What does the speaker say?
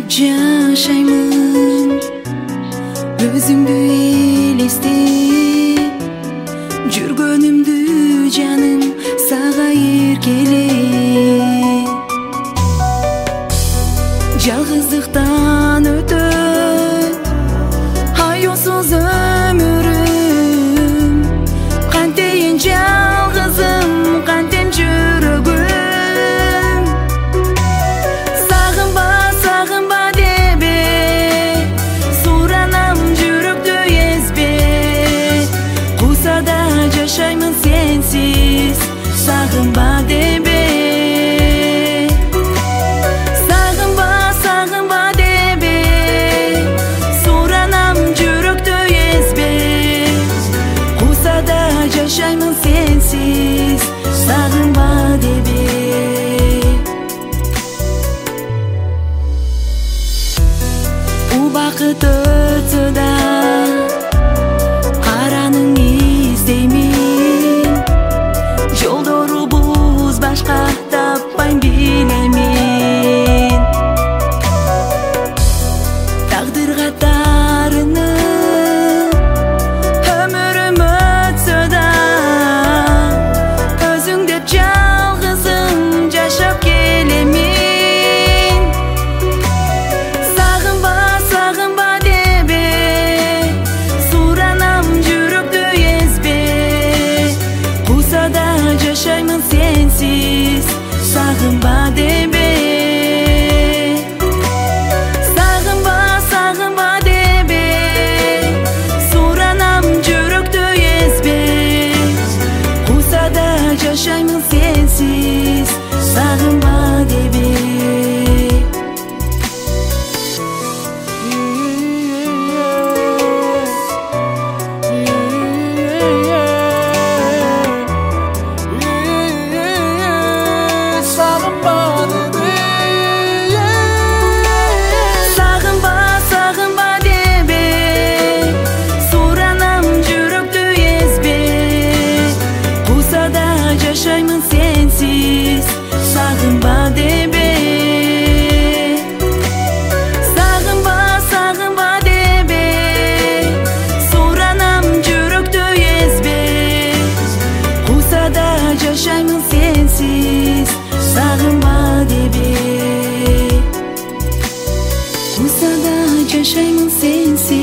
жашаймын өзүңдү элестеп жүргөнүмдү жаным сага эркелеп жалгыздыктан өтөт аяусуз өмүрүм кантейин жалгызым кантем жүрөгүм сагынба дебе суранам жүрөктү эзбе куса да жашаймын сенсиз сагынба дебе жашаймын сенсиз сагынба дебе убакыт өтсө да караның издеймин жолдорубуз башка таппайм билемин тагдырга тарынып жашаймын сенсиз сагынба дебе сагынба дебе суранам жүрөктү эзбе куса да жашаймын сенсиз сагынба дебе жашаймын сенсиз сагынба дебе сагынба дебе суранам жүрөктү эзбе куса да жашаймын сенсиз сагынба дебе куса да жашаймын сенсиз